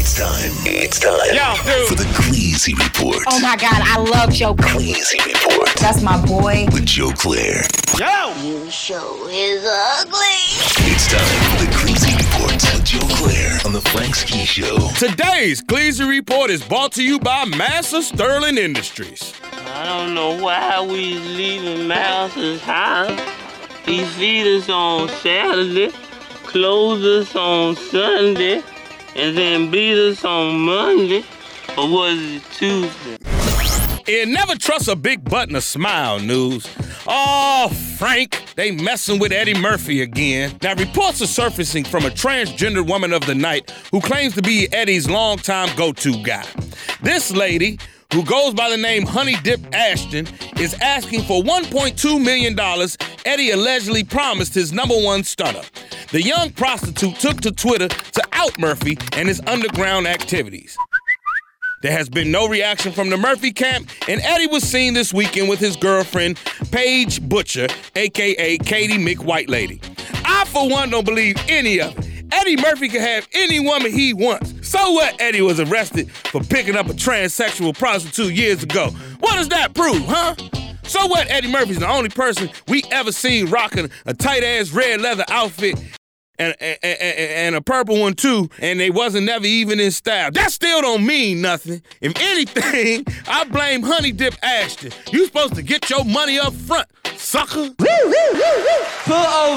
It's time for the Cleasy Report. Oh my God, I love Joe Cleasy Report. That's my boy. With Joe Claire. Joe! You show is ugly. It's time for the Cleasy Report with Joe Claire on the Frank Ski Show. Today's Cleasy Report is brought to you by Massa Sterling Industries. I don't know why we leaving Massa's house. He feed us on Saturday, close us on Sunday, and then beat us on Monday, or was it Tuesday? And never trust a big butt and a smile news. Oh, Frank, they messing with Eddie Murphy again. Now, reports are surfacing from a transgender woman of the night who claims to be Eddie's longtime go-to guy. This lady, who goes by the name Honey Dip Ashton, is asking for $1.2 million Eddie allegedly promised his number one stunner. The young prostitute took to Twitter to out Murphy and his underground activities. There has been no reaction from the Murphy camp, and Eddie was seen this weekend with his girlfriend, Paige Butcher, a.k.a. Katie McWhitelady. I, for one, don't believe any of it. Eddie Murphy can have any woman he wants. So what? Eddie was arrested for picking up a transsexual prostitute years ago. What does that prove, huh? So what? Eddie Murphy's the only person we ever seen rocking a tight-ass red leather outfit and a purple one too, and they wasn't never even in style. That still don't mean nothing. If anything, I blame Honey Dip Ashton. You supposed to get your money up front, sucker. Pull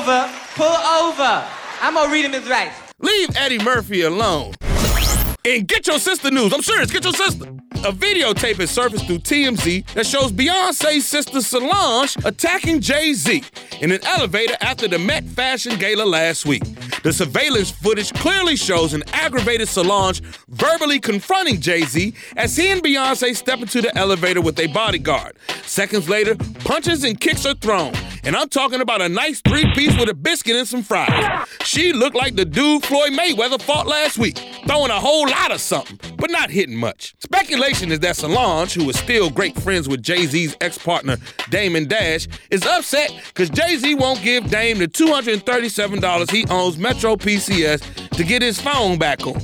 over. I'm gonna read him his rights. Leave Eddie Murphy alone. And get your sister news. I'm serious, get your sister. A videotape has surfaced through TMZ that shows Beyonce's sister Solange attacking Jay-Z in an elevator after the Met Fashion Gala last week. The surveillance footage clearly shows an aggravated Solange verbally confronting Jay-Z as he and Beyonce step into the elevator with a bodyguard. Seconds later, punches and kicks are thrown. And I'm talking about a nice three-piece with a biscuit and some fries. She looked like the dude Floyd Mayweather fought last week, throwing a whole lot of something, but not hitting much. Speculation is that Solange, who is still great friends with Jay-Z's ex-partner Damon Dash, is upset because Jay-Z won't give Dame the $237 he owes Metro PCS to get his phone back on.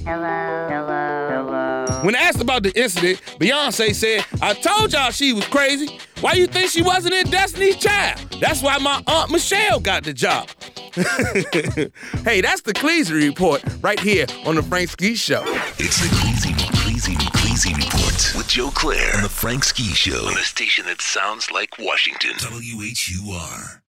When asked about the incident, Beyonce said, "I told y'all she was crazy. Why you think she wasn't in Destiny's Child? That's why my Aunt Michelle got the job." Hey, that's the Cleasy Report right here on the Frank Ski Show. It's the Cleasy Report with Joe Claire on the Frank Ski Show on a station that sounds like Washington. WHUR.